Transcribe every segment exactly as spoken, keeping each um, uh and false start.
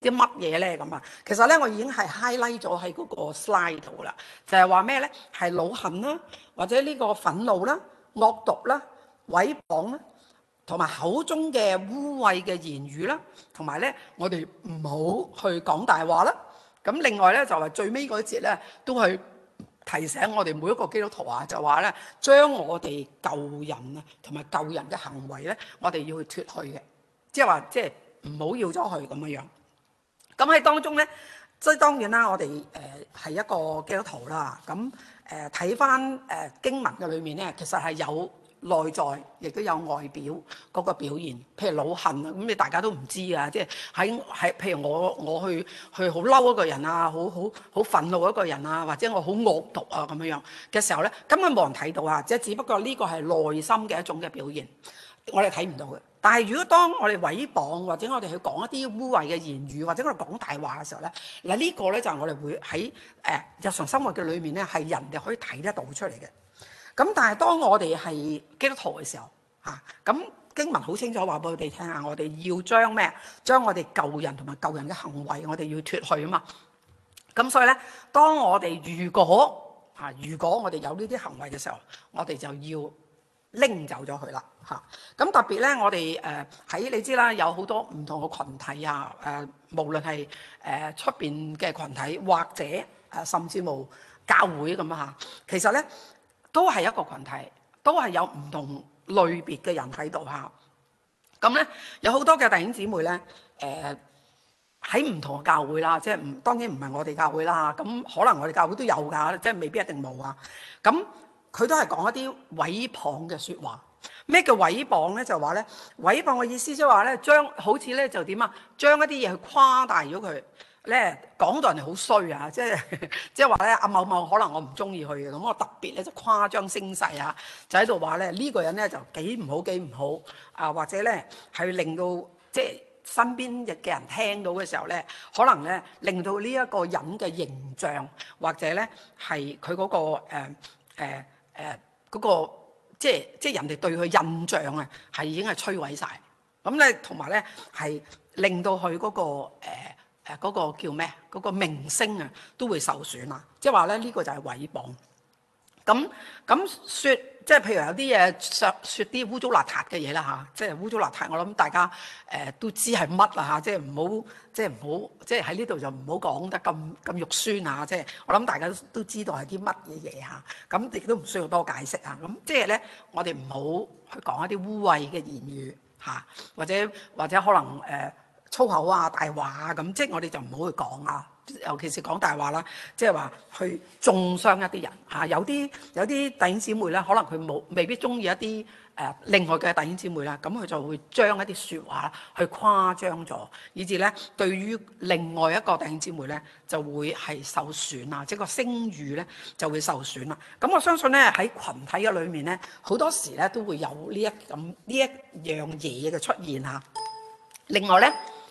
啲乜嘢咧咁啊？其實咧，我已經係 highlight 咗喺嗰個 slide 度啦，就係話咩咧？係惱恨啦，或者呢個憤怒啦、惡毒啦、毀謗啦，同埋口中嘅污穢嘅言語啦，同埋咧，我哋唔好去講大話啦。咁另外咧，就係最尾嗰節咧，都係提醒我哋每一個基督徒啊，就話咧，將我哋舊人啊，同埋舊人嘅行為咧，我哋要去脫去嘅，即係話即係唔好要咗佢咁樣樣。咁喺當中咧，即係當然啦，我哋誒係一個基督徒啦。咁誒睇翻誒經文嘅裏面咧，其實係有內在，亦都有外表嗰個表現。譬如惱恨啊，咁你大家都唔知啊，即係喺喺譬如我我去去好嬲一個人啊，好好好憤怒一個人啊，或者我好惡毒啊咁樣樣嘅時候咧，根本冇人睇到啊，即係只不過呢個係內心嘅一種嘅表現，我哋睇唔到嘅。但係如果當我哋毀謗或者我哋去講一啲污穢嘅言語，或者我哋講大話嘅時候咧，嗱呢個咧就係我哋會喺誒日常生活嘅裏面咧，係人哋可以睇得到出嚟嘅。咁但係當我哋係基督徒嘅時候嚇，咁經文好清楚話俾我哋聽啊，我哋要將咩？將我哋舊人同埋舊人嘅行為，我哋要脫去啊嘛。咁所以咧，當我哋如果嚇，如果我哋有呢啲行為嘅時候，我哋就要拎走咗佢啦嚇。咁特別咧，我哋誒喺你知啦，有好多唔同嘅群體啊，誒、呃、無論係誒出邊嘅群體，或者誒、呃、甚至乎教會咁啊嚇，其實咧都係一個群體，都係有唔同類別嘅人喺度嚇。咁咧有好多嘅弟兄姊妹咧誒喺唔同嘅教會啦，即係唔當然唔係我哋教會啦，咁可能我哋教會都有㗎，即係未必一定冇啊。咁佢都係講一啲毀謗嘅説話。咩叫毀謗咧？就話咧，毀謗嘅意思即係話咧，將好似咧就點啊，將一啲嘢去誇大咗佢咧，講到人哋好衰啊！即係即係話咧，阿某某可能我唔中意佢嘅，咁我特別咧就誇張聲勢啊，就喺度話咧呢個人咧就幾唔好幾唔好啊，或者咧係令到即係身邊嘅人聽到嘅時候咧，可能咧令到呢一個人嘅形象或者咧係佢嗰個誒誒誒嗰個即係即係人哋對佢印象啊，係已經係摧毀晒。咁咧同埋咧係令到佢嗰個誒誒嗰個叫咩？嗰個名聲啊都會受損啊！即係話咧呢個就係毀謗。咁咁説，即係譬如有啲嘢説説啲污糟邋遢嘅嘢啦嚇，即係污糟邋遢。我諗大家誒、呃、都知係乜啦嚇，即係唔好即係唔好即係喺呢度就唔好講得咁咁肉酸啊！即係我諗大家都知道係啲乜嘢嘢嚇，咁亦都唔需要多解釋啊。咁即係咧，我哋唔好去講一啲污穢嘅言語嚇，或者或者可能誒、呃、粗口啊、大話啊咁，即係我哋就唔好去講啊。尤其是講大話啦，即係話去中傷一啲人嚇，有啲有啲弟兄姊妹咧，可能佢冇未必中意一啲誒、呃、另外嘅弟兄姊妹啦，咁佢就會將一啲説話去誇張咗，以至咧對於另外一個弟兄姊妹咧就會係受損啊，即係個聲譽咧就會受損啦。咁我相信咧喺群體嘅裏面咧，好多時咧都會有呢一咁呢一樣嘢嘅出現嚇。另外咧。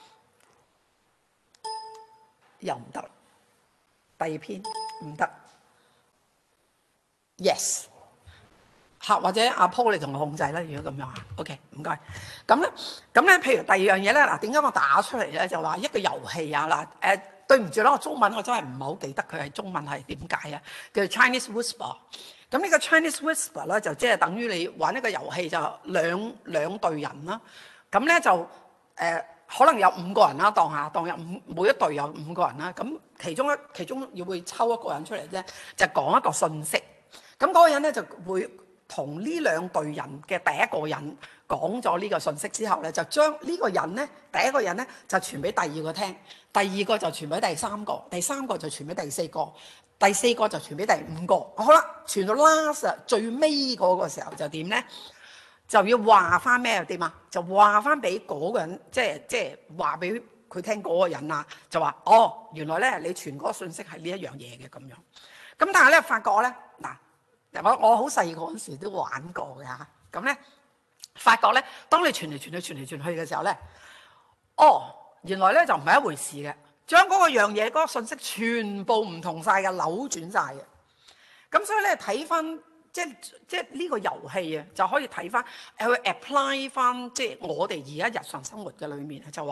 又唔得，第二篇唔得 ，yes 嚇，或者阿 Paul 你同我控制啦，如果咁樣嚇 ，OK 唔該。咁咧，咁咧，譬如第二樣嘢咧，嗱點解我打出嚟咧？就話一個遊戲啊，嗱誒，對唔住啦，我中文我真係唔係好記得佢係中文係點解啊？叫 Chinese Whisper。咁呢個 Chinese Whisper 咧，就即係等於你玩一個遊戲，就兩兩隊人啦。咁咧就誒。呃可能有五個人啦，當下當有五每一隊有五個人啦，咁其中一其中要會抽一個人出嚟啫，就講一個信息。咁嗰個人咧就會同呢兩隊人嘅第一個人講咗呢個信息之後咧，就將呢個人咧第一個人咧就傳俾第二個聽，第二個就傳俾第三個，第三個就傳俾第四個，第四個就傳俾第五個。好啦，傳到 last 最尾嗰個時候就點咧？就要話翻咩點啊？就話翻俾嗰個人，即係即係話俾佢聽嗰個人啊，就話哦，原來咧你傳嗰個信息係呢一樣嘢嘅咁樣。咁但係咧發覺咧嗱，我我好細個嗰陣時都玩過嘅嚇。咁咧發覺咧，當你傳嚟傳去傳嚟傳去嘅時候咧，哦，原來咧就唔係一回事嘅，將嗰個樣嘢嗰個信息全部唔同晒嘅，扭轉晒嘅。咁所以咧睇翻。即係即係呢個遊戲啊，就可以睇翻，去 apply 翻即係我哋而家日常生活嘅裏面就話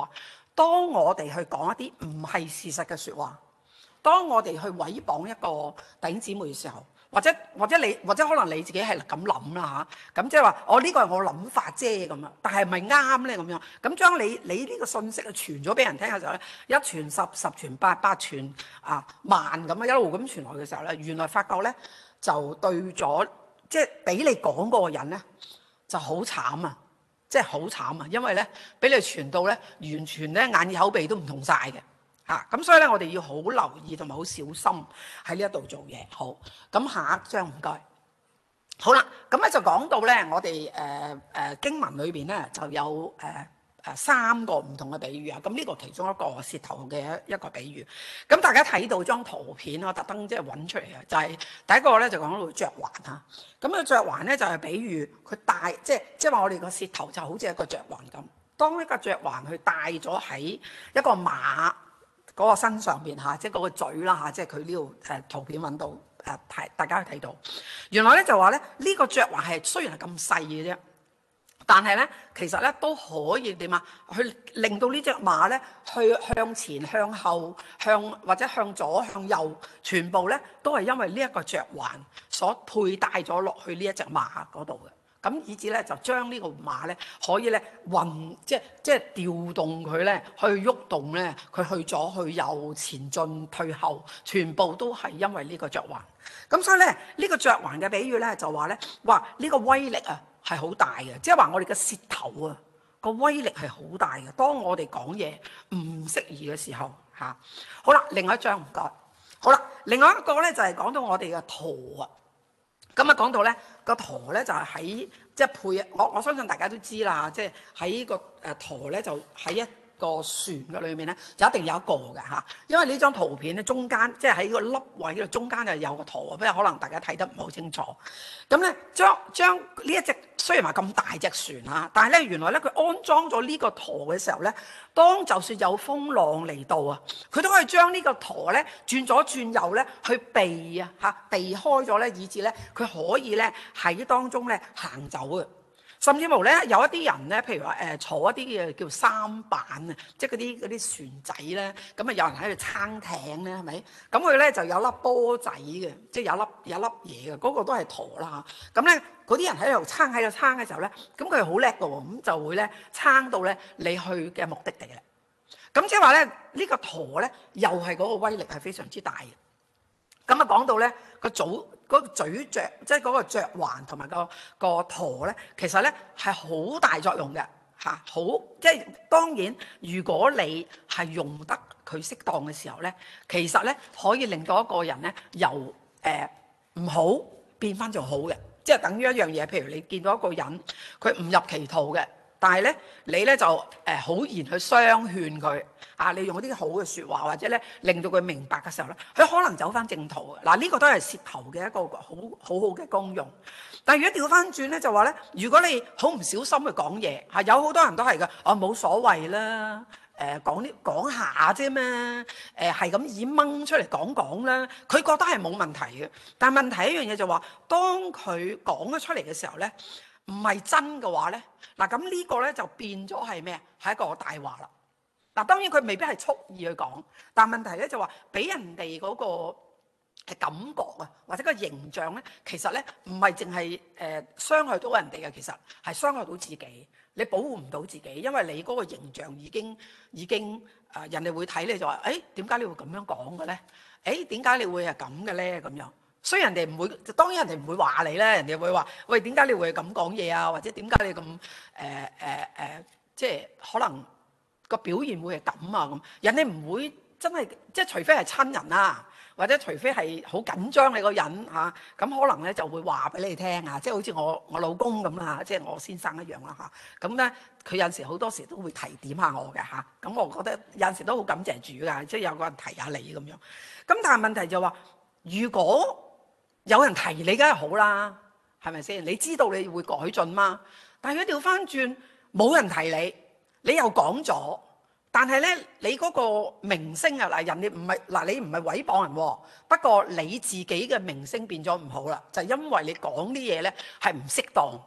當我哋去講一啲唔係事實嘅説話，當我哋去毀謗一個弟兄姊妹嘅時候，或者或者你或者可能你自己係咁諗啦嚇，咁即係話我呢個係我諗法啫咁啊，但係咪啱咧咁樣？咁將你你呢個信息啊傳咗俾人聽嘅時候咧，一傳十，十傳百，百傳啊萬咁啊一路咁傳落去嘅時候咧，原來發覺咧就對咗，即係俾你講嗰個人咧就好慘啊！即係好慘啊！因為咧俾你傳到咧完全咧眼耳口鼻都唔同晒嘅。嚇，咁所以咧，我哋要好留意同埋好小心喺呢一度做嘢。好，咁下一章唔該。好啦，咁咧就講到咧，我哋誒誒經文裏邊咧就有誒誒、呃、三個唔同嘅比喻啊。咁呢個其中一個舌頭嘅一個比喻。咁大家睇到張圖片，我特登即係揾出嚟嘅，就係、是、第一個咧就講到嚼環嚇。咁個嚼環咧就係比喻佢戴，即係即係話我哋個舌頭就好似一個嚼環咁。當一個嚼環佢戴咗喺一個馬嗰個身上邊嚇，即係嗰個嘴啦嚇，即係佢呢度誒圖片揾到誒睇，大家去睇到。原來咧就話咧呢個嚼環係雖然係咁細嘅啫，但係咧其實咧都可以點啊？去令到呢隻馬咧去向前、向後、向或者向左、向右，全部咧都係因為呢一個嚼環所佩戴咗落去呢一隻馬嗰度嘅。咁以至咧就將呢個馬咧可以咧運，即係即係調動佢咧去喐動咧，佢去左去右、前進退後，全部都係因為呢個嚼環。咁所以咧呢、呢個嚼環嘅比喻咧就話咧，哇呢、呢個威力啊係好大嘅，即係話我哋嘅舌頭啊個威力係好大嘅。當我哋講嘢唔適宜嘅時候嚇，好啦，另外一張唔該。好啦，另外一個咧就係、是、講到我哋嘅舵啊。咁啊講到咧個舵咧就係喺即係配，我我相信大家都知啦，即係喺個誒舵咧就喺一個船嘅裏面咧就一定有一個嘅嚇，因為呢張圖片咧中間即係喺個凹位度中間就有個舵，不過可能大家睇得唔係好清楚。咁咧將將呢一隻雖然話咁大隻船啊，但係咧原來咧佢安裝咗呢個舵嘅時候咧，當就算有風浪嚟到啊，佢都可以將呢個舵咧轉左轉右咧去避啊嚇，避開咗咧，以至咧佢可以咧喺當中咧行走嘅。甚至乎咧，有一啲人咧，譬如話誒、呃、坐一啲嘅叫三板啊，即係嗰啲嗰啲船仔咧，咁啊有人喺度撐艇咧，係咪？咁佢咧就有粒波仔嘅，即係有粒有粒嘢嘅，嗰、那個都係舵啦嚇。咁咧嗰啲人喺度撐喺度撐嘅時候咧，咁佢係好叻嘅喎，咁就會咧撐到咧你去嘅目的地咧。咁即係話咧呢、這個舵咧又係嗰個威力係非常之大嘅。咁啊講到咧個組。嗰個咀嚼，即係嗰個嚼環同埋個個舵咧，其實咧係好大作用嘅嚇，好即係當然，如果你係用得佢適當嘅時候咧，其實咧可以令到一個人咧由誒唔好變翻做好嘅，即係等於一樣嘢。譬如你見到一個人佢誤入歧途嘅，但係咧你咧就誒好言去相勸佢。啊！你用啲好嘅説話，或者咧令到佢明白嘅時候咧，佢可能走翻正途嘅。嗱，呢個都係舌頭嘅一個好好好嘅功用。但係如果調翻轉咧，就話咧，如果你好唔小心去講嘢，係有好多人都係嘅。哦，冇所謂啦，誒講啲講下啫嘛，誒係咁以掹出嚟講講啦。佢覺得係冇問題嘅，但係問題一樣嘢就話，當佢講咗出嚟嘅時候咧，唔係真嘅話咧，嗱咁呢個咧就變咗係咩啊？係一個大話啦。嗱，當然佢未必係蓄意去講，但問題咧就話俾人哋嗰個嘅感覺啊，或者個形象咧，其實咧唔係淨係誒傷害到人哋嘅，其實係傷害到自己。你保護唔到自己，因為你嗰個形象已經已經誒、呃、人哋會睇你就話，誒點解你會咁樣講嘅咧？誒點解你會係咁嘅咧？咁樣，所以人哋唔會，當然人哋唔會話你咧，人哋會話，喂點解你會咁講嘢啊？或者點解你咁誒誒誒，即係可能。個表現會係咁啊咁，人哋唔會真係即係除非係親人啊，或者除非係好緊張你個人嚇，咁、啊、可能咧就會話俾你聽啊，即係好似我我老公咁啦，即係我先生一樣啦嚇。咁咧佢有陣時好多時都會提點下我嘅嚇，咁、啊、我覺得有陣時都好感謝主㗎，即係有個人提下你咁樣。咁但係問題就話、是，如果有人提你，梗係好啦，係咪先？你知道你會改進嘛？但係如果調翻轉冇人提你。你又講咗，但係咧，你嗰個名聲啊，嗱，人哋唔係嗱，你唔係毀謗人喎，不過你自己嘅名聲變咗唔好啦，就係因為你講啲嘢咧係唔適當，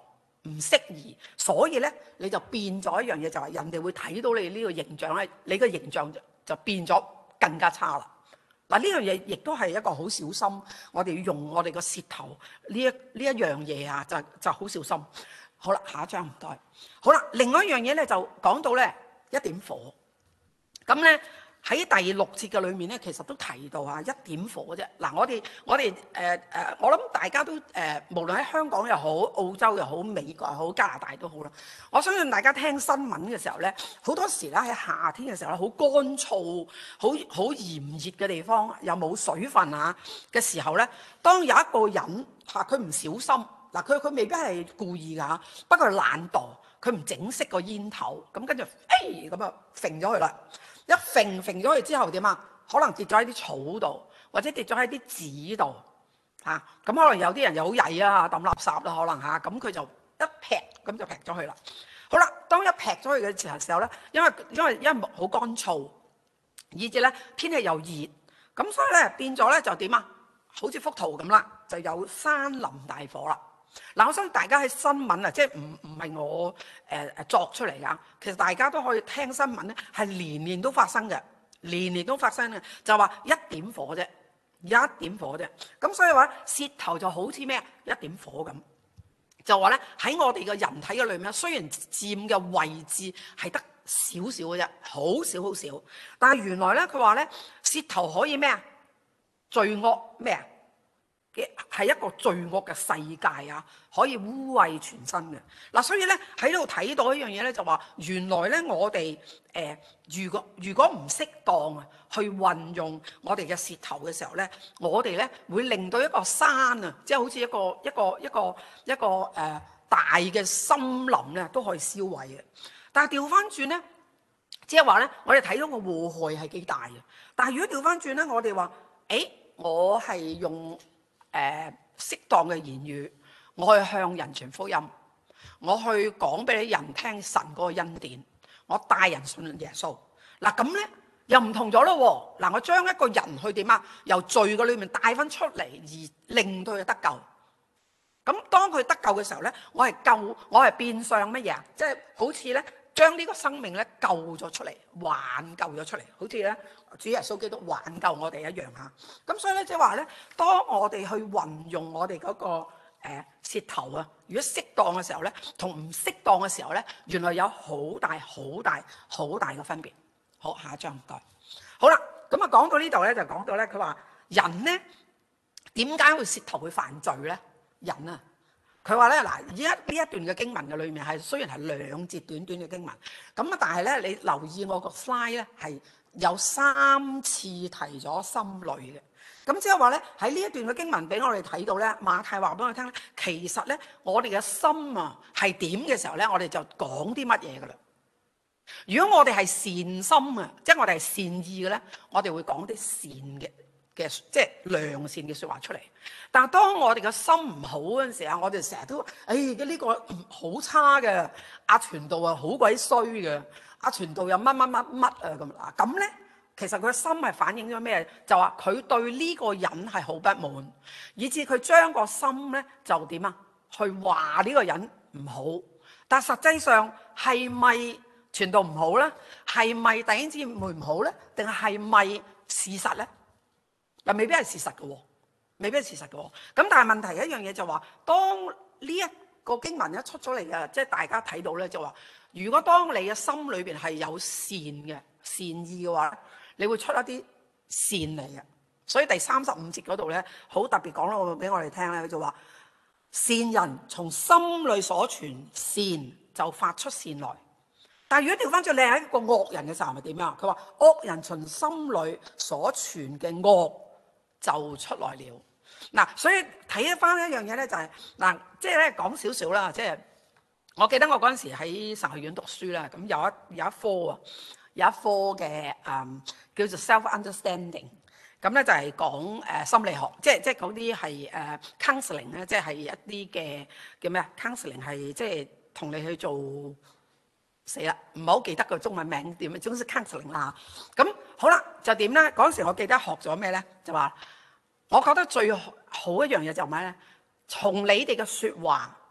唔適宜，所以咧你就變咗一樣嘢，就係人哋會睇到你呢個形象咧，你個形象就就變咗更加差啦。嗱，呢樣嘢亦都係一個好小心，我哋要用我哋個舌頭呢一呢一樣嘢啊，就就好小心。好啦，下一張唔該。好啦，另外一樣嘢咧就講到咧一點火，咁咧。喺第六節嘅裏面咧，其實都提到啊一點火啫。嗱，我哋我哋誒誒，我諗大家都誒、呃，無論喺香港又好、澳洲又好、美國又好、加拿大都好啦。我相信大家聽新聞嘅時候咧，好多時咧喺夏天嘅時候咧，好乾燥、好好炎熱嘅地方，又冇水分啊嘅時候咧，當有一個人嚇佢唔小心，嗱佢佢未必係故意㗎，不過係懶惰，佢唔整熄個煙頭，咁跟住誒咁啊揈咗佢啦。一揈揈咗佢之後點啊？可能跌咗喺啲草度，或者跌咗喺啲紙度嚇。咁、啊、可能有啲人又好曳啊，抌垃圾啦，可能嚇。咁、啊、佢就一劈，咁就劈咗佢啦。好啦，當一劈咗佢嘅時候時候咧，因為因為因為好乾燥，以至咧天氣又熱，咁所以咧變咗咧就點啊？好似幅圖咁啦，就有山林大火啦。嗱，我相信大家喺新聞啊，即係唔唔係我誒誒、呃、作出嚟噶，其實大家都可以聽新聞咧，係年年都發生嘅，年年都發生嘅，就話一點火啫，一點火啫。咁所以話舌頭就好似咩啊，一點火咁，就話咧喺我哋嘅人體嘅裏面，雖然佔嘅位置係得少少嘅啫，好少好少，但係原來咧佢話咧舌頭可以咩啊，罪惡咩啊？係一個罪惡嘅世界啊，可以污穢全身嘅嗱，所以咧喺度睇到一樣嘢咧，就話原來咧我哋誒、呃、如果如果唔適當啊，去運用我哋嘅舌頭嘅時候咧，我哋咧會令到一個山啊，即係好似一個一個一個一個誒、呃、大嘅森林咧都可以燒毀嘅。但係調翻轉咧，即係話咧，我哋睇到個禍害係幾大嘅。但係如果調翻轉咧，我哋話誒，我係用誒、呃、適當嘅言語，我去向人傳福音，我去講俾你人聽神嗰個恩典，我帶人信耶穌。嗱咁咧又唔同咗咯喎。嗱，我將一個人去點啊，由罪嘅裏面帶翻出嚟，而令到佢得救。咁當佢得救嘅時候咧，我係救，我係變相乜嘢啊？即係好似咧將呢個生命咧救咗出嚟，挽救咗出嚟，好似咧主耶穌基督挽救我哋一樣嚇。咁所以咧即係話咧，當我哋去運用我哋嗰、那個誒、呃、舌頭啊，如果適當嘅時候咧，同唔適當嘅時候咧，原來有好大好大好大嘅分別。好，下一張唔該。好啦，咁啊講到呢度咧，就講到咧，佢話人咧點解會舌頭會犯罪咧？人啊！佢話咧嗱，而家呢一段嘅經文嘅裏面係雖然係兩節短短嘅經文，咁啊，但係咧你留意我個 slide 咧係有三次提咗心裡嘅，咁即係話咧喺呢一段嘅經文俾我哋睇到咧，馬太話俾我哋聽咧，其實咧我哋嘅心啊係點嘅時候咧，我哋就講啲乜嘢噶啦。如果我哋係善心啊，即係我哋係善意嘅咧，我哋會講啲善嘅嘅即係良善嘅説話出嚟。但係當我哋嘅心唔好嗰陣時啊，我哋成日都誒嘅呢個好差嘅，阿傳道啊好鬼衰嘅，阿傳道又乜乜乜乜啊咁啊，咁咧其實佢嘅心係反映咗咩？就話佢對呢個人係好不滿，以至佢將個心咧就點啊？去話呢個人唔好，但實際上係咪傳道唔好咧？係咪弟兄姊妹唔好咧？定係咪事實咧？又未必係事實嘅喎。未必係事實嘅喎，咁但係問題一樣嘢就話，當呢一個經文一出咗嚟嘅，即係大家睇到咧，就話如果當你嘅心裏邊係有善嘅善意嘅話，你會出一啲善嚟嘅。所以第三十五節嗰度咧，好特別講到俾我哋聽咧，就話善人從心裏所存善就發出善來。但係如果調翻轉你係一個惡人嘅時候，係咪點樣？佢話惡人從心裏所存嘅惡就出來了。嗱，所以睇翻一樣嘢咧，就係嗱，即係咧講少少啦。即係我記得我嗰陣時喺神學院讀書啦，咁有一有一科啊，有一科嘅誒、嗯、叫做 self understanding，咁咧就係講誒心理學，即係即係嗰啲係誒 counseling 咧，即係一啲嘅叫咩啊 counseling 係即係同你去做死啦，唔係好記得個中文名點，總之 counseling 啦。咁好啦，就點咧？嗰陣時我記得學咗咩咧？就話我覺得最好一樣嘢就係咩咧？從你哋嘅説話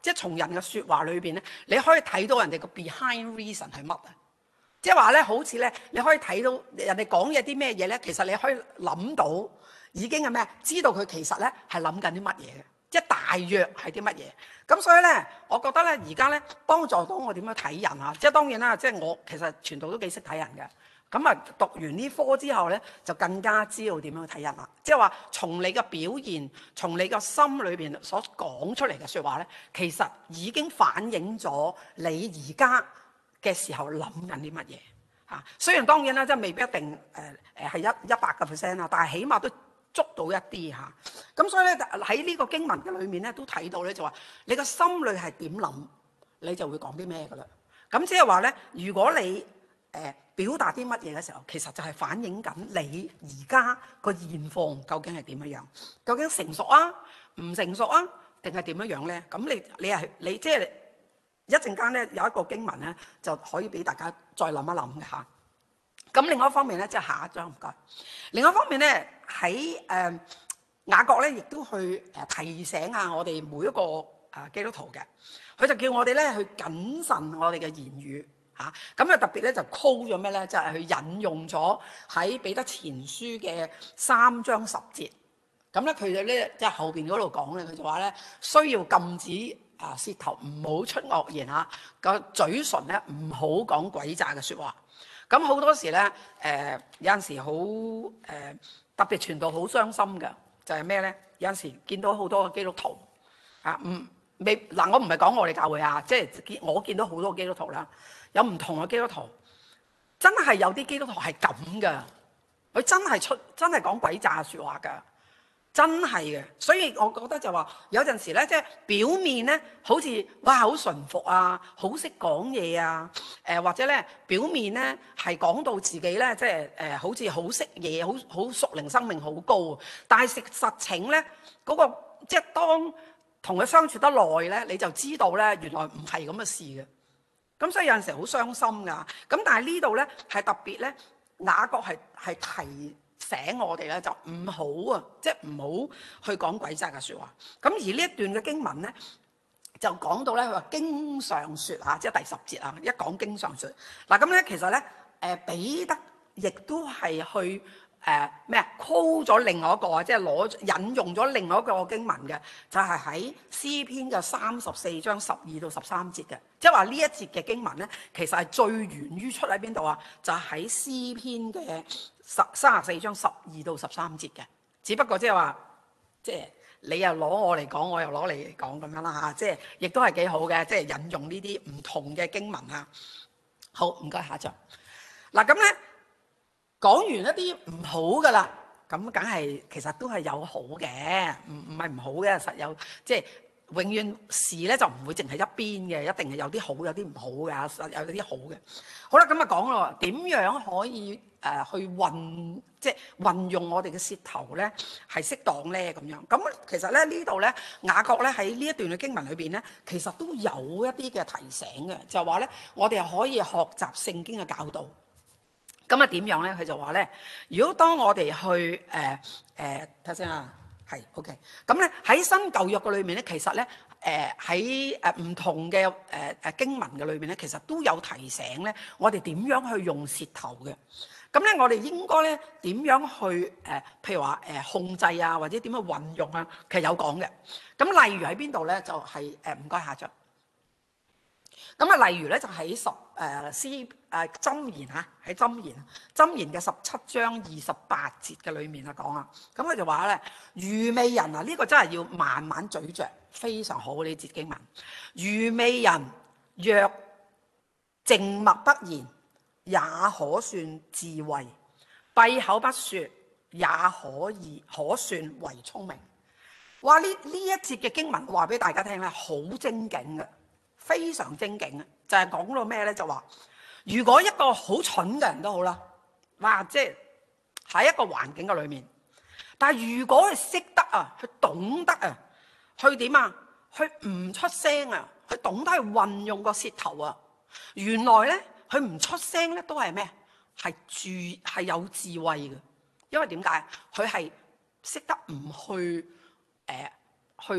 即係從人嘅説話裏邊咧，你可以睇到人哋個 behind reason 係乜啊？即係話咧，好似咧，你可以睇到人哋講嘢啲咩嘢咧，其實你可以諗到已經係咩？知道佢其實咧係諗緊啲乜嘢嘅，即係大約係啲乜嘢。咁所以咧，我覺得咧，而家咧幫助到我點樣睇人啊！即係當然啦，即係我其實全部都幾識睇人嘅。咁啊，讀完呢科之後咧，就更加知道點樣睇人啦。即係話，從你嘅表現，從你個心裏邊所講出嚟嘅説話咧，其實已經反映咗你而家嘅時候諗緊啲乜嘢嚇。雖然當然啦，即係未必一定誒誒係一一百個 percent 啦，但係起碼都捉到一啲嚇。咁所以咧，喺呢個經文嘅裏面咧，都睇到咧就話你個心裏係點諗，你就會講啲咩噶啦。咁即係話咧，如果你誒，呃表達啲乜嘢嘅時候，其實就係反映緊你而家個現況究竟係點樣樣，究竟成熟啊，唔成熟啊，定係點樣樣咧？咁你你係你即係一陣間咧有一個經文咧，就可以俾大家再諗一諗嘅嚇。咁另外一方面咧，即係下一章唔該。另外一方面咧，喺誒雅各咧，亦都去誒提醒下我哋每一個誒基督徒嘅，佢就叫我哋咧去謹慎我哋嘅言語。嚇咁啊！特別咧就 call 咗咩咧？就係、是、佢引用咗喺彼得前書嘅三章十節。咁咧佢就咧即係後邊嗰度講咧，佢就話咧需要禁止啊舌頭唔好出惡言啊，個嘴唇咧唔好講詭詐嘅説話。咁好多時咧誒、呃、有陣時好誒、呃、特別傳道好傷心嘅，就係咩咧？有陣時見到好多嘅基督徒啊，唔未嗱我唔係講我哋教會啊，即係我見到好多基督徒啦。有唔同嘅基督徒，真係有啲基督徒係咁噶，佢真係出真係講詭詐説話噶，真係嘅。所以我覺得就話有陣時咧，即係表面咧好似哇好順服啊，好識講嘢啊，誒、呃、或者咧表面咧係講到自己咧即係誒、呃、好似好識嘢，好好屬靈生命好高，但係實實情咧嗰、那個即係當同佢相處得耐咧，你就知道咧原來唔係咁嘅事嘅。咁所以有陣時好傷心噶，咁但係呢度咧係特別咧，雅各係係提醒我哋咧就唔好啊，即係唔好去講詭詐嘅説話。咁而呢一段嘅經文咧就講到咧，佢話經常説啊，即係第十節啊，一講經常説嗱，咁咧其實咧誒彼得亦都係去。誒咩啊 call 咗另外一個啊，即係攞引用咗另外一個經文嘅，就係喺詩篇嘅三十四章十二到十三節嘅，即係話呢一節嘅經文咧，其實係最源於出喺邊度啊？就喺詩篇嘅十三十四章十二到十三節嘅，只不過即係話，即係你又攞我嚟講，我又攞你嚟講咁樣啦嚇，即係亦都係幾好嘅，即係引用呢啲唔同嘅經文啊。好，唔該下一章嗱，咁咧。講完一啲唔好噶啦，咁梗係其實都係有好嘅，唔唔係唔好嘅，實有即係永遠事咧就唔會淨係一邊嘅，一定係有啲好有啲唔好嘅，實有啲好嘅。好啦，咁啊講咯，點樣可以誒、呃、去運即係運用我哋嘅舌頭咧係適當咧咁樣？咁其實咧呢度咧雅各咧喺呢一段嘅經文裏邊咧，其實都有一啲嘅提醒嘅，就係話咧我哋係可以學習聖經嘅教導。咁啊點樣咧？佢就話咧，如果當我哋去誒誒睇先啊，係 OK。咁咧喺新舊約嘅裏面咧，其實咧誒喺誒唔同嘅誒誒經文嘅裏面咧，其實都有提醒咧，我哋點樣去用舌頭嘅。咁咧我哋應該咧點樣去誒、呃，譬如話誒、呃、控制啊，或者點樣運用啊，其實有講嘅。咁例如喺邊度咧？就係誒唔該下章。咁啊，例如咧就喺十誒詩誒箴言嚇，喺箴言箴言嘅十七章二十八節嘅裏面啊講啊，咁佢就話咧，愚昧人啊，呢、這個真係要慢慢咀嚼，非常好呢節經文。愚昧人若靜默不言，也可算智慧；閉口不說，也可以可算為聰明。哇！呢呢一節嘅經文話俾大家聽咧，好精警嘅。非常精警啊！就係、是、講到咩咧？就話如果一個好蠢嘅人都好啦，哇！即係喺一個環境嘅裏面，但係如果佢識得啊，佢懂得啊，去點啊，去唔出聲啊，佢懂得去運用個舌頭啊，原來咧佢唔出聲咧都係咩？係智係有智慧嘅，因為點解？佢係識得唔去誒、呃、去。即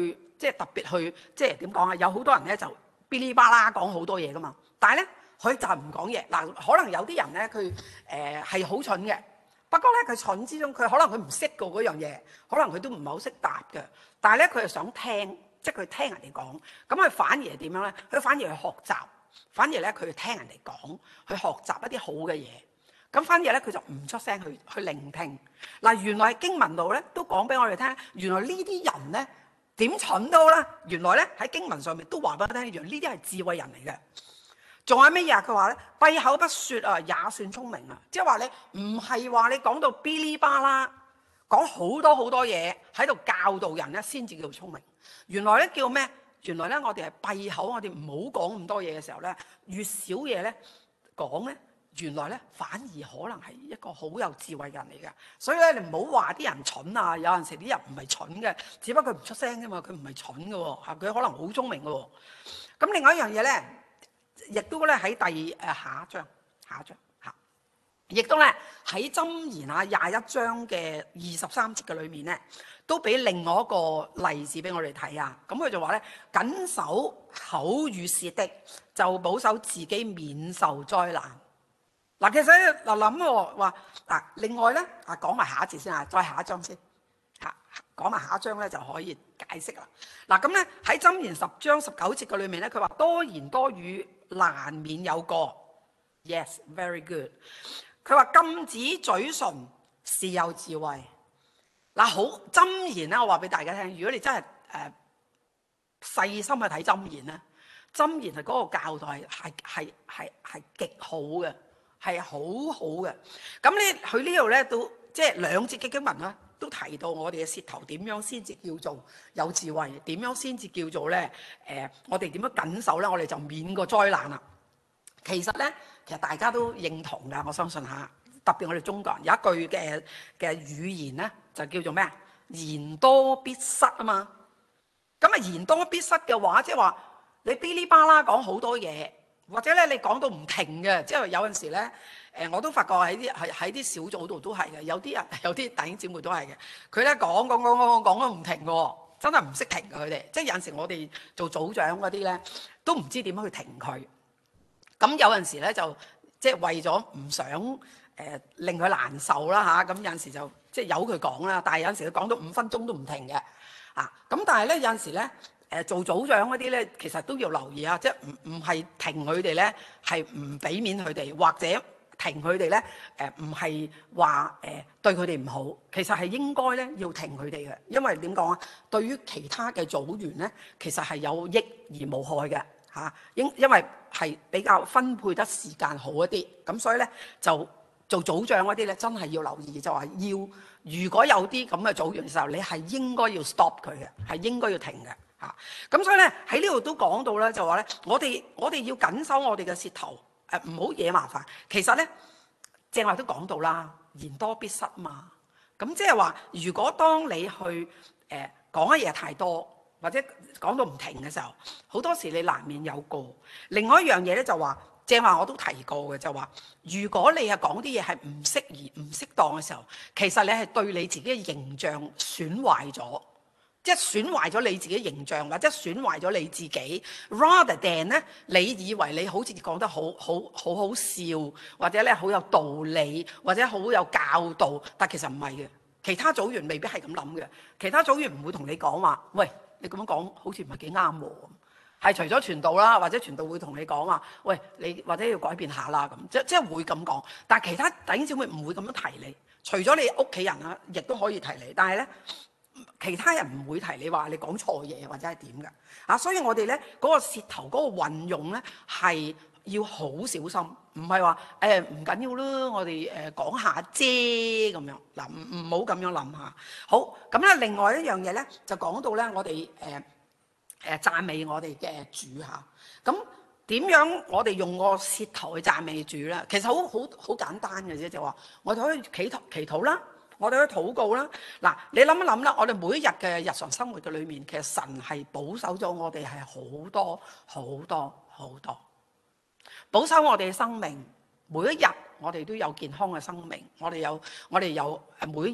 即係特別去即係點講啊？有好多人咧就噼哩啪啦講好多嘢噶嘛，但係咧佢就係唔講嘢。嗱，可能有啲人咧佢誒係好蠢嘅，不過咧佢蠢之中佢可能佢唔識過嗰樣嘢，可能佢都唔係好識答嘅，但係咧佢係想聽，即係佢聽人哋講，咁佢反而係點樣咧？佢反而係學習，反而咧佢聽人哋講，去學習一啲好嘅嘢。咁反而咧佢就唔出聲去去聆聽。嗱，原來喺經文度咧都講俾我哋聽，原來呢啲人咧點蠢都啦，原來咧喺經文上面都話俾我聽，原來呢啲係智慧人嚟嘅。仲有乜嘢？佢話咧閉口不說啊，也算聰明啊！即係話你唔係話你講到噼哩啪啦，講好多好多嘢喺度教導人咧，先至叫聰明。原來咧叫咩？原來咧我哋係閉口，我哋唔好講咁多嘢嘅時候咧，越少嘢咧講咧。原來咧反而可能係一個好有智慧嘅人嚟嘅，所以咧你唔好話啲人蠢啊！有陣時啲人唔係蠢嘅，只不過佢唔出聲啫嘛，佢唔係蠢嘅喎，嚇佢可能好聰明嘅喎。咁另外一樣嘢咧，亦都咧喺第誒下一章，下一章嚇，亦都咧喺箴言啊廿一章嘅二十三節嘅裏面咧，都俾另外一個例子俾我哋睇啊。咁佢就話咧，謹守口與舌的，就保守自己免受災難。嗱，其實嗱諗喎話嗱，另外咧啊，講埋下一節先啊，再下一章先嚇，講埋下一章咧就可以解釋啦。嗱咁咧喺箴言十章十九節嘅裏面咧，佢話多言多語難免有過 ，yes，very good。佢話禁止嘴唇是有智慧。嗱，好箴言咧，我話俾大家聽，如果你真係誒細心去睇箴言咧，箴言係嗰個教導係係係係係極好嘅。係好好嘅，咁咧佢呢度咧都即係兩節嘅經文啦，都提到我哋嘅舌頭點樣先至叫做有智慧，點樣先至叫做咧誒、呃，我哋點樣緊守咧，我哋就免個災難啦。其實咧，其實大家都認同㗎，我相信嚇，特別我哋中國人有一句嘅嘅語言咧，就叫做咩啊？言多必失啊嘛。咁啊，言多必失嘅話，即係話你噼哩啪啦講好多嘢。或者咧，你講到唔停嘅，即係有陣時咧，誒我都發覺喺啲喺喺啲小組度都係嘅，有啲人有啲弟兄姊妹都係嘅，佢咧講講講講講都唔停嘅，真係唔識停嘅佢哋。即係有陣時我哋做組長嗰啲咧，都唔知點樣去停佢。咁有陣時咧就即係為咗唔想誒、呃、令佢難受啦嚇，咁有陣時就即係由佢講啦。但係有陣時佢講到五分鐘都唔停嘅，啊咁但係咧有陣時咧。誒做組長嗰啲咧，其實都要留意啊！即係唔唔係停佢哋咧，係唔俾面佢哋，或者停佢哋咧，誒唔係話誒對佢哋唔好，其實係應該咧要停佢哋嘅，因為點講啊？對於其他嘅組員咧，其實係有益而無害嘅嚇，因因為係比較分配得時間好一啲，咁所以咧就做組長嗰啲咧，真係要留意，就話要如果有啲咁嘅組員嘅時候，你係應該要 stop 佢嘅，係應該要停嘅。咁所以咧喺呢度都講到咧，就話咧，我哋我哋要緊守我哋嘅舌頭，誒唔好惹麻煩。其實咧，正話都講到啦，言多必失嘛。咁即係話，如果當你去誒講嘅嘢太多，或者講到唔停嘅時候，好多時你難免有過。另外一樣嘢咧就話，正話我都提過嘅，就話如果你係講啲嘢係唔適宜、唔適當嘅時候，其實你係對你自己嘅形象損壞咗。即係損壞咗你自己形象，或者損壞咗你自己。Rather than 咧，你以為你好似講得好好好好笑，或者咧好有道理，或者好有教導，但其實唔係嘅。其他組員未必係咁諗嘅。其他組員唔會同你講話，喂，你咁樣講好似唔係幾啱喎。係除咗傳道啦，或者傳道會同你講話，喂，你或者要改變下啦咁，即即係會咁講。但係其他弟兄姊妹唔會咁樣提你，除咗你屋企人啦，亦都可以提你。但係咧。其他人唔會提你話你講錯嘢或者係點㗎啊，所以我哋咧嗰個舌頭嗰個運用咧係要好小心，唔係話誒唔緊要啦，我哋誒講下啫咁樣嗱，唔唔好咁樣諗下。好咁咧，另外一樣嘢咧就講到咧，我哋誒誒讚美我哋嘅主嚇。咁點樣我哋用個舌頭去讚美主咧？其實好好好簡單嘅啫，就話我哋可以祈禱祈禱啦。我哋去禱告啦，嗱，你諗一諗啦，我哋每一日嘅日常生活嘅裏面，其實神係保守咗我哋係好多好多好多，保守我哋嘅生命，每一日我哋都有健康嘅生命，我哋有我哋有誒每一日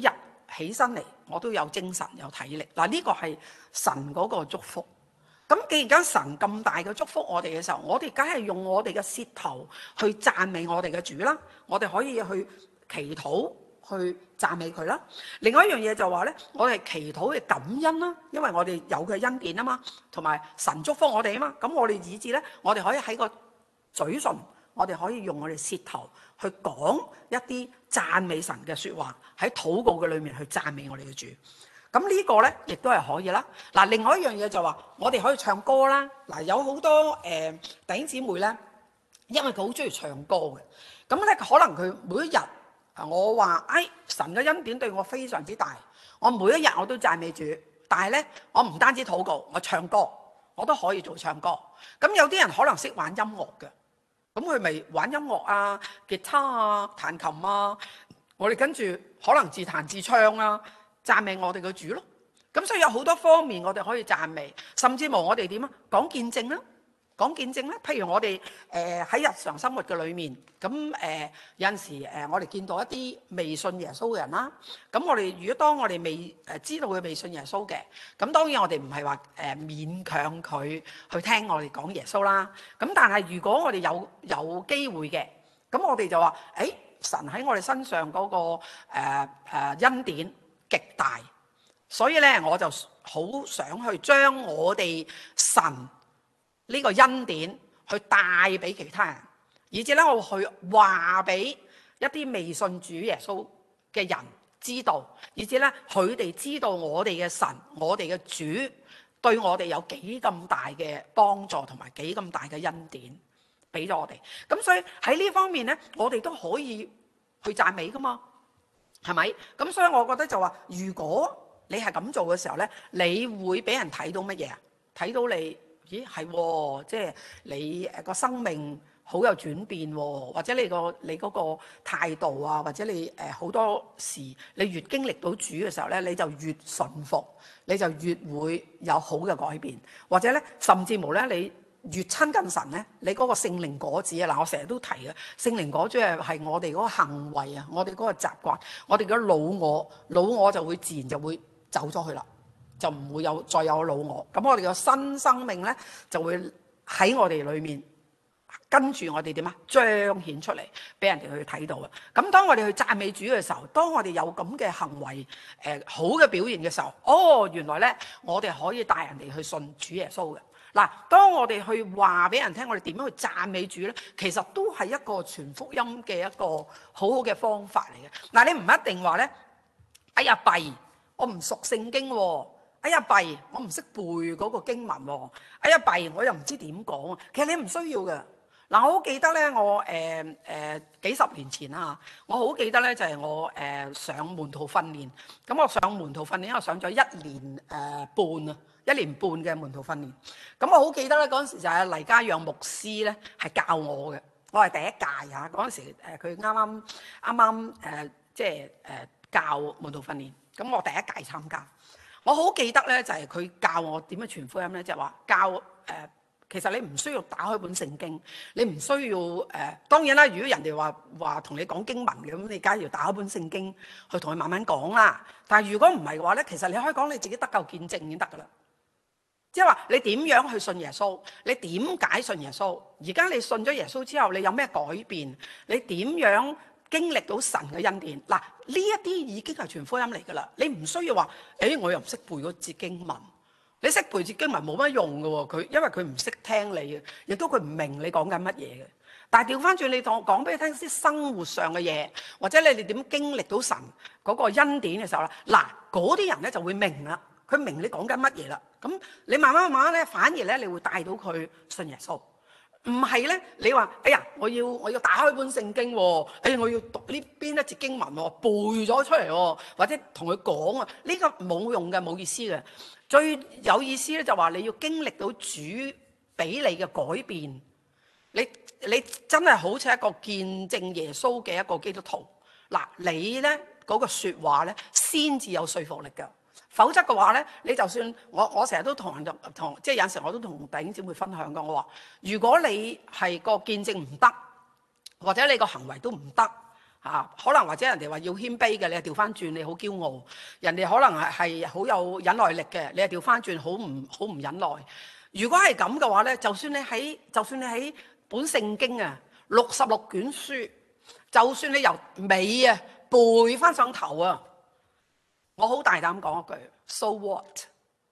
起身嚟，我都有精神有體力。嗱，呢個係神嗰個祝福。咁既然間神咁大嘅祝福我哋嘅時候，我哋梗係用我哋嘅舌頭去讚美我哋嘅主啦。我哋可以去祈禱去讚美佢啦。另外一樣嘢就話咧，我哋祈禱嘅感恩啦，因為我哋有佢恩典啊嘛，同埋神祝福我哋啊嘛。咁我哋以致咧，我哋可以喺個嘴唇，我哋可以用我哋舌頭去講一啲讚美神嘅説話，喺禱告嘅裏面去讚美我哋嘅主。咁呢個咧亦都係可以啦。嗱，另外一樣嘢就話，我哋可以唱歌啦。嗱，有好多誒弟兄姊妹咧，因為佢好中意唱歌嘅，咁咧可能佢每一日啊，我話誒神嘅恩典對我非常之大，我每一日我都讚美主，但係咧我唔單止禱告，我唱歌我都可以做唱歌。咁有啲人可能識玩音樂嘅，咁佢咪玩音樂啊、吉他啊、彈琴啊，我哋跟住可能自彈自唱啊。讚美我哋嘅主咯，咁所以有好多方面我哋可以讚美，甚至乎我哋點啊講見證啦，講見證咧。譬如我哋誒喺日常生活嘅裏面，咁誒、呃、有陣時誒、呃、我哋見到一啲未信耶穌嘅人啦，咁我哋如果當我哋未誒知道佢未信耶穌嘅，咁當然我哋唔係話誒勉強佢去聽我哋講耶穌啦。咁但係如果我哋有有機會嘅，咁我哋就話誒、欸、神喺我哋身上嗰、那個誒誒、呃呃、恩典極大，所以咧我就好想去將我哋神呢個恩典去帶俾其他人，以至咧我去話俾一啲未信主耶穌嘅人知道，以至咧佢哋知道我哋嘅神，我哋嘅主對我哋有幾咁大嘅幫助同埋幾咁大嘅恩典俾咗我哋。咁所以喺呢方面咧，我哋都可以去讚美噶嘛。係咪？咁所以我覺得就話，如果你係咁做嘅時候咧，你會俾人睇到乜嘢啊？睇到你，咦係喎，即係你誒個生命好有轉變喎，或者你個你嗰個態度啊，或者你誒好多時你越經歷到主嘅時候咧，你就越順服，你就越會有好嘅改變，或者咧甚至乎咧你越親近神咧，你嗰個聖靈果子啊，嗱我成日都提嘅，聖靈果子係係我哋嗰個行為啊，我哋嗰個習慣，我哋嘅老我，老我就會自然就會走咗去啦，就唔會有再有老我。咁我哋嘅新生命咧就會喺我哋裏面跟住我哋點啊彰顯出嚟，俾人哋去睇到啊。咁當我哋去讚美主嘅時候，當我哋有咁嘅行為誒、呃、好嘅表現嘅時候，哦原來咧我哋可以帶人哋去信主耶穌嘅。嗱，當我哋去話俾人聽，我哋點樣去讚美主咧，其實都係一個傳福音嘅一個好好嘅方法嚟嘅。嗱，你唔一定話咧，哎呀弊，我唔熟聖經喎，哎呀弊，我唔識背嗰個經文喎，哎呀弊，我又唔知點講啊。其實你唔需要嘅。嗱，我好記得咧，我誒誒、呃呃、幾十年前啊，我好記得咧，就係、是、我誒、呃、上門徒訓練。咁我上門徒訓練，因為我上咗一年誒、呃、半啊。一年半嘅門徒訓練，咁我好記得咧，嗰陣時就係黎家陽牧師咧係教我嘅，我係第一屆嚇。嗰陣時誒佢啱啱啱啱誒即係誒教門徒訓練，咁我第一屆參加。我好記得咧就係佢教我點樣傳福音咧，就係話教誒、呃、其實你唔需要打開本聖經，你唔需要誒、呃、當然啦，如果人哋話話同你講經文嘅，咁你梗係要打開本聖經去同佢慢慢講啦。但係如果唔係嘅話咧，其實你可以講你自己得救見證已經得㗎啦。即係話你點樣去信耶穌？你點解信耶穌？而家你信咗耶穌之後，你有咩改變？你點樣經歷到神嘅恩典？嗱，呢一啲已經係全福音嚟㗎啦。你唔需要話，誒我又唔識背嗰節經文。你識背節經文冇乜用㗎喎，佢因為佢唔識聽你嘅，亦都佢唔明你講緊乜嘢嘅。但係調翻轉你同我講俾你聽啲生活上嘅嘢，或者你哋點經歷到神嗰個恩典嘅時候啦，嗱嗰啲人咧就會明啦。佢明你講緊乜嘢啦，咁你慢慢慢慢咧，反而咧你會帶到佢信耶穌。唔係咧，你話哎呀，我要我要打開本聖經喎，哎我要讀呢邊一節經文喎，背咗出嚟喎，或者同佢講啊，呢個冇用嘅，冇意思嘅。最有意思咧就話你要經歷到主俾你嘅改變，你你真係好似一個見證耶穌嘅一個基督徒。嗱，你咧嗰個説話咧先至有說服力㗎。否則嘅話咧，你就算我我成日都同人同即係有陣時我都同弟兄姊妹分享㗎。我話如果你係個見證唔得，或者你個行為都唔得， 啊，可能或者人哋話要謙卑嘅，你係調翻轉，你好驕傲；人哋可能係係好有忍耐力嘅，你係調翻轉，好唔好唔忍耐。如果係咁嘅話咧，就算你喺就算你喺本聖經啊六十六卷書，就算你由尾啊背翻上頭啊，我好大膽講一句 ，so what？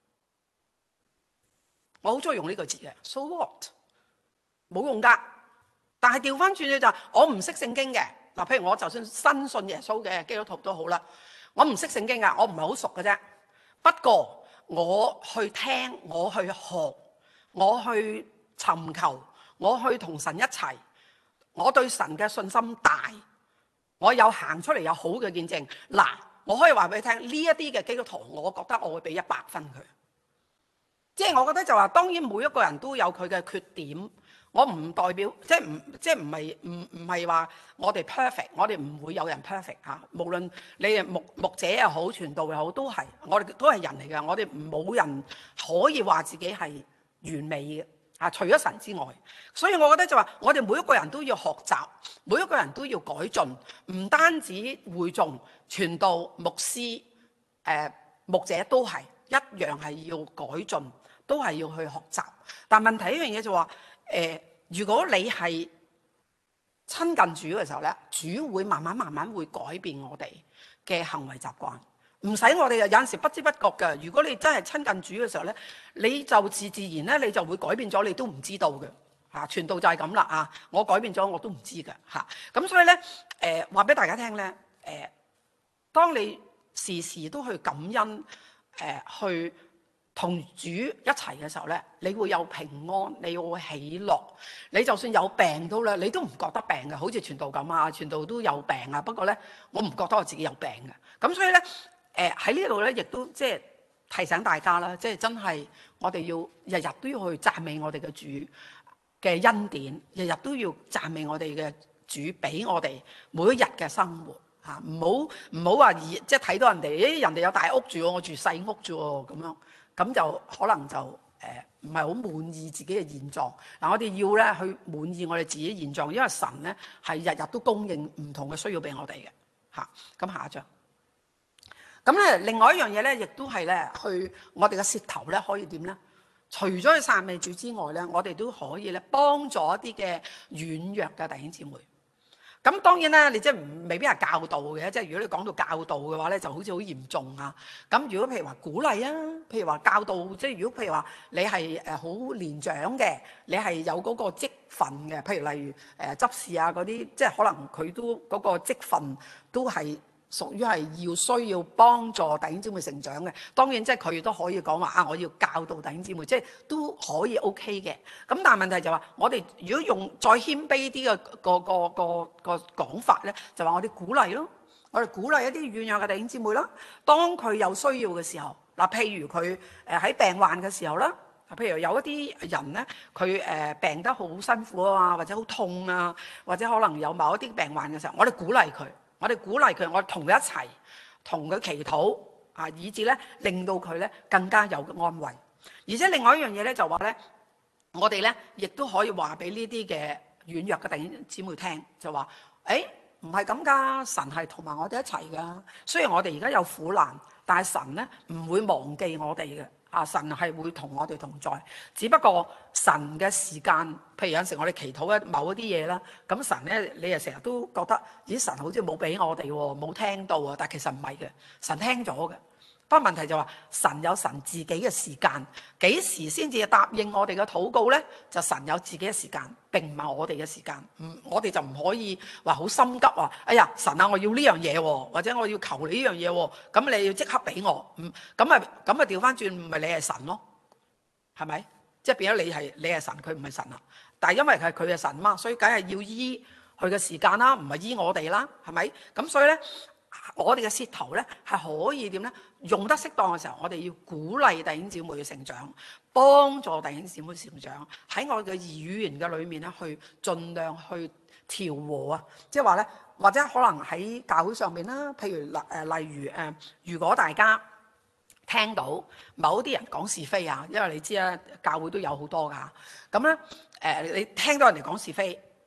我好中意用呢個字嘅 ，so what？ 冇用噶。但係調翻轉咧就係我唔識聖經嘅。嗱，譬如我就算新信耶穌嘅基督徒都好啦，我唔識聖經啊，我唔係好熟嘅啫。不過我去聽，我去學，我去尋求，我去同神一齊，我對神嘅信心大，我有行出嚟有好嘅見證。嗱，我可以話俾你聽，呢一啲嘅基督徒，我覺得我會俾一百分佢。即係我覺得就話，當然每一個人都有佢嘅缺點。我唔代表，即係唔即係唔係唔唔係話我哋 perfect， 我哋唔會有人 perfect 嚇。無論你係牧牧者又好，傳道又好，都係我哋都係人嚟嘅。我哋冇人可以話自己係完美嘅嚇，除咗神之外。所以我覺得就話，我哋每一個人都要學習，每一個人都要改進，唔單止會眾、傳道、牧師、誒牧者都係一樣係要改進，都係要去學習。但問題一樣嘢就話。誒、呃，如果你係親近主嘅時候咧，主會慢慢慢慢會改變我哋嘅行為習慣，唔使我哋有陣時不知不覺嘅。如果你真係親近主嘅時候咧，你就自自然咧，你就會改變咗，你都唔知道嘅嚇。傳道就係咁啦啊！我改變咗，我都唔知嘅嚇。咁所以咧，誒話俾大家聽咧，誒、呃，當你時時都去感恩，誒、呃、去。同主一齊嘅時候咧，你會有平安，你會喜樂。你就算有病都咧，你都唔覺得病嘅，好似傳道咁啊，傳道都有病啊。不過咧，我唔覺得我自己有病嘅。咁所以咧，誒喺呢度咧，亦都即係提醒大家啦，即係真係我哋要日日都要去讚美我哋嘅主嘅恩典，日日都要讚美我哋嘅主俾我哋每一日嘅生活嚇，唔好唔好話即係睇到人哋，誒人哋有大屋住，我住細屋住喎咁樣。咁就可能就誒唔係好滿意自己嘅現狀。嗱，我哋要咧去滿意我哋自己現狀，因為神咧係日日都供應唔同嘅需要俾我哋嘅嚇。咁下一章。咁咧另外一樣嘢咧，亦都係咧去我哋嘅舌頭咧可以點咧？除咗去讚美主之外咧，我哋都可以咧幫助一啲嘅軟弱嘅弟兄姊妹。咁當然啦，你即係未必係教導嘅，即係如果你講到教導嘅話咧，就好似好嚴重啊。咁如果譬如話鼓勵啊，譬如話教導，即係如果譬如話你係誒好年長嘅，你係有嗰個職份嘅，譬如例如誒執事啊嗰啲，即係可能佢都嗰個職份都係屬於係要需要幫助弟兄姊妹成長嘅。當然即係佢都可以講話啊，我要教導弟兄姊妹，即係都可以 OK 嘅。咁但係問題就話，我哋如果用再謙卑啲嘅個個個個講法咧，就話我哋鼓勵咯，我哋鼓勵一啲軟弱嘅弟兄姊妹啦。當佢有需要嘅時候，嗱，譬如佢誒喺病患嘅時候啦，譬如有一啲人咧，佢誒病得好辛苦啊，或者好痛啊，或者可能有某一啲病患嘅時候，我哋鼓勵佢。我哋鼓勵佢，我哋同佢一齊，同佢祈禱啊，以至咧令到佢咧更加有安慰。而且另外一樣嘢咧就話咧，我哋咧亦都可以話俾呢啲嘅軟弱嘅弟兄姊妹聽，就話：誒唔係咁㗎，神係同埋我哋一齊㗎。雖然我哋而家有苦難，但係神咧唔會忘記我哋嘅。啊！神係會同我哋同在，只不過神嘅時間，譬如有陣時我哋祈禱一某一啲嘢啦，咁神咧你又成日都覺得，咦神好似冇俾我哋喎，冇聽到啊，但其實唔係嘅，神聽咗嘅。不過問題就話神有神自己嘅時間，幾時先至答應我哋嘅禱告咧？就神有自己嘅時間，並唔係我哋嘅時間。唔，我哋就唔可以話好心急啊！哎呀，神啊，我要呢樣嘢喎，或者我要求你呢樣嘢喎，咁你要即刻俾我。嗯，咁啊咁啊調翻轉，唔係你係神咯，係咪？即係變咗你係你係神，佢唔係神啦。但係因為係佢係神嘛，所以梗係要依佢嘅時間啦，唔係依我哋啦，係咪？咁所以咧。我哋嘅舌頭咧係可以點咧？用得適當嘅時候，我哋要鼓勵弟兄姊妹嘅成長，幫助弟兄姊妹成長。喺我嘅語言嘅裏面咧，去盡量去調和啊！即係話咧，或者可能喺教會上面啦，譬如例誒例如誒，如果大家聽到某啲人講是非啊，因為你知啦，教會都有好多㗎。咁咧誒，你聽到人哋講是非。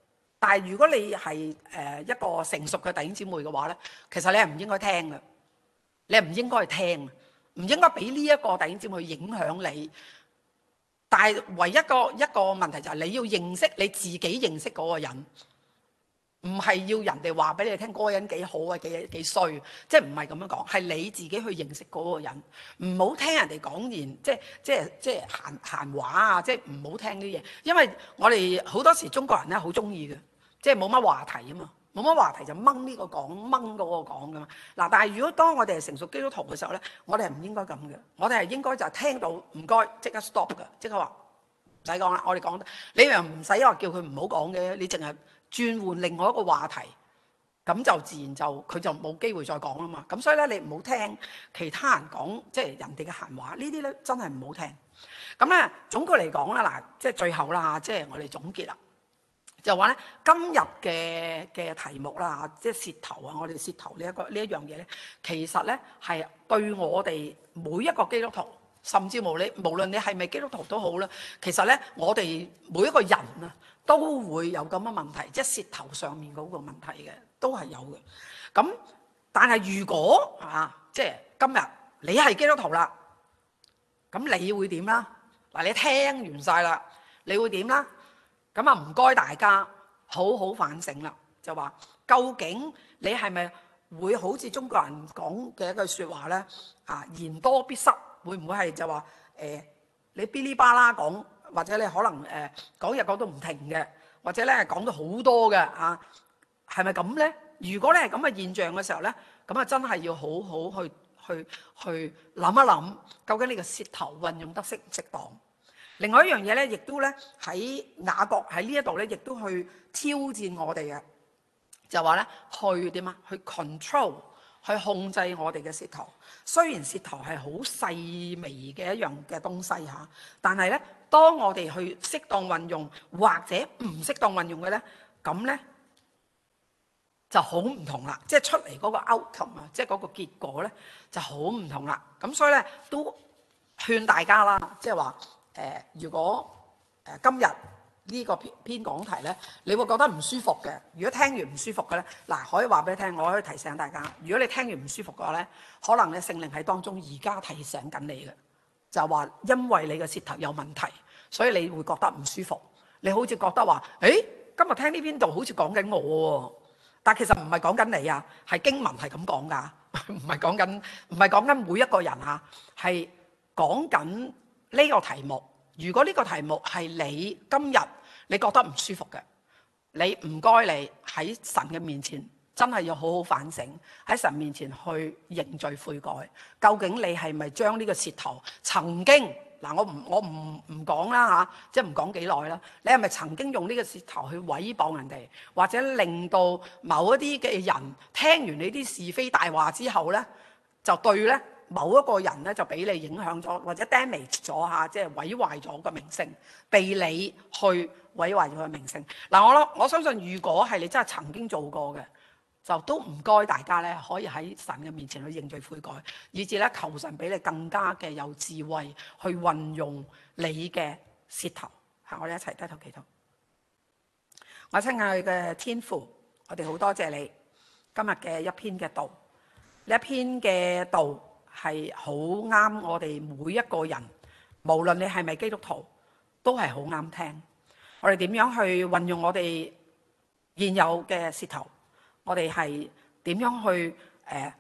但係如果你係誒一個成熟嘅弟兄姊妹嘅話咧，其實你係唔應該聽嘅，你係唔應該去聽，唔應該俾呢一個弟兄姊妹去影響你。但係唯一個一個問題就係你要認識你自己，認識嗰個人，唔係要人哋話俾你聽嗰個人幾好啊，幾幾衰，即係唔係咁樣講，係你自己去認識嗰個人，唔好聽人哋講完，即係即係即係閒閒話啊，即係唔好聽呢啲嘢，因為我哋好多時中國人咧好中意嘅，即係冇乜話題啊嘛，冇乜話題就掹呢個講，掹嗰個講噶嘛。嗱，但係如果當我哋係成熟基督徒嘅時候咧，我哋係唔應該咁嘅，我哋係應該就係聽到唔該即刻 stop 嘅，即刻話唔使講啦，我哋講，你又唔使話叫佢唔好講嘅，你淨係轉換另外一個話題，咁就自然就佢就冇機會再講啦嘛。咁所以咧，你唔好聽其他人講，即係人哋嘅閒話，呢啲咧真係唔好聽。咁咧總括嚟講啦，嗱，即係最後啦，即係我哋總結啦，就話咧今日嘅嘅題目啦，即係舌頭啊，我哋舌頭呢一個呢一樣嘢咧，其實咧係對我哋每一個基督徒，甚至無你無論你係咪基督徒都好啦，其實咧我哋每一個人啊，都會有咁嘅問題，即係舌頭上面嗰個問題嘅，都係有嘅。咁但係如果啊，即係今日你係基督徒啦，咁你會點啦？嗱，你聽完晒啦，你會點啦？咁啊，唔該大家好好反省啦，就話究竟你係咪會好似中國人講嘅一句説話咧？啊，言多必失，會唔會係就話誒、呃、你嗶哩吧啦講？或者你可能誒講日講都唔停嘅，或者咧講到好多嘅啊，係咪咁咧？如果咧係咁嘅現象嘅時候咧，咁啊真係要好好去去去諗一諗，究竟你個舌頭運用得適唔適當？另外一樣嘢咧，亦都咧喺雅各喺呢一度咧，亦都去挑戰我哋嘅，就話咧去點啊？去 control，去控制我哋嘅舌頭。雖然舌頭係好細微嘅一樣嘅東西嚇，但係咧，當我哋去適當運用或者唔適當運用嘅咧，咁咧就好唔同啦。即係出嚟嗰個 outcome 啊，即係嗰個結果咧就好唔同啦。咁所以咧都勸大家啦，即係話誒，如果誒、呃、今日呢個篇篇講題咧，你會覺得唔舒服嘅。如果聽完唔舒服嘅咧，嗱，可以話俾你聽，我可以提醒大家，如果你聽完唔舒服嘅話咧，可能咧聖靈喺當中而家提醒緊你嘅，就係話因為你嘅舌頭有問題，所以你會覺得唔舒服。你好似覺得話，誒，今日聽呢邊度好似講緊我喎，但其實唔係講緊你啊，係經文係咁講㗎，唔係講緊，唔係講緊每一個人啊，係講緊呢個題目。如果呢個題目係你今日你覺得唔舒服嘅，你唔該你喺神嘅面前真係要好好反省，喺神面前去認罪悔改。究竟你係咪將呢個舌頭曾經嗱，我唔我唔唔講啦嚇，即係唔講幾耐啦。你係咪曾經用呢個舌頭去毀謗人哋，或者令到某一啲嘅人聽完你啲是非大話之後咧，就對咧？某一個人咧就俾你影響咗，或者 damage 咗嚇，即係毀壞咗個名聲，被你去毀壞咗個名聲。嗱，我我相信，如果係你真係曾經做過嘅，就都唔該大家咧，可以喺神嘅面前去認罪悔改，以至咧求神俾你更加嘅有智慧去運用你嘅舌頭。嚇，我哋一齊低頭祈禱。我親愛嘅天父，我哋好多謝你今日嘅一篇嘅道，呢一篇嘅道。係好啱我哋每一個人，無論你係咪基督徒，都係好啱聽。我哋點樣去運用我哋現有嘅舌頭？我哋係點樣去誒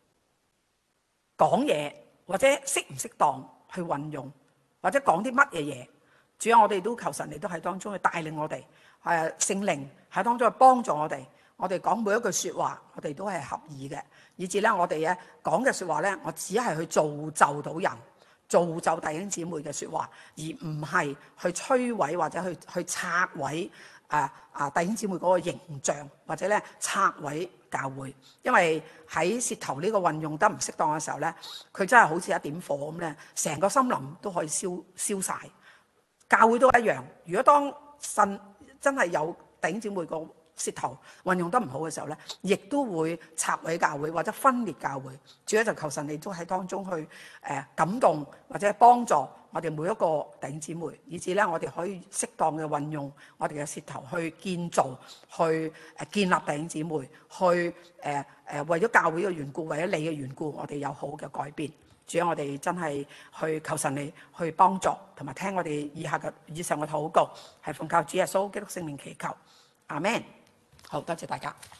講嘢，或者適唔適當去運用，或者講啲乜嘢嘢？主要我哋都求神嚟都喺當中去帶領我哋，誒聖靈喺當中去幫助我哋。我哋講每一句説話，我哋都係合意嘅，以至咧我哋咧講嘅説話咧，我只係去造就到人，造就弟兄姊妹嘅説話，而唔係去摧毀或者去去拆毀啊啊弟兄姊妹嗰個形象，或者咧拆毀教會。因為喺舌頭呢個運用得唔適當嘅時候咧，佢真係好似一點火咁咧，成個森林都可以燒燒曬。教會都一樣，如果當神真係有弟兄姊妹個舌頭運用得唔好嘅時候咧，亦都會拆毀教會或者分裂教會。主要就求神你都喺當中去誒感動或者幫助我哋每一個弟兄姊妹，以至咧我哋可以適當嘅運用我哋嘅舌頭去建造、去誒建立弟兄姊妹，去誒誒、呃、為咗教會嘅緣故，為咗你嘅緣故，我哋有好嘅改變。主啊，我哋真係去求神你去幫助，同埋聽我哋以下嘅以上嘅禱告，係奉靠主耶穌基督聖名祈求，阿們。好多謝大家。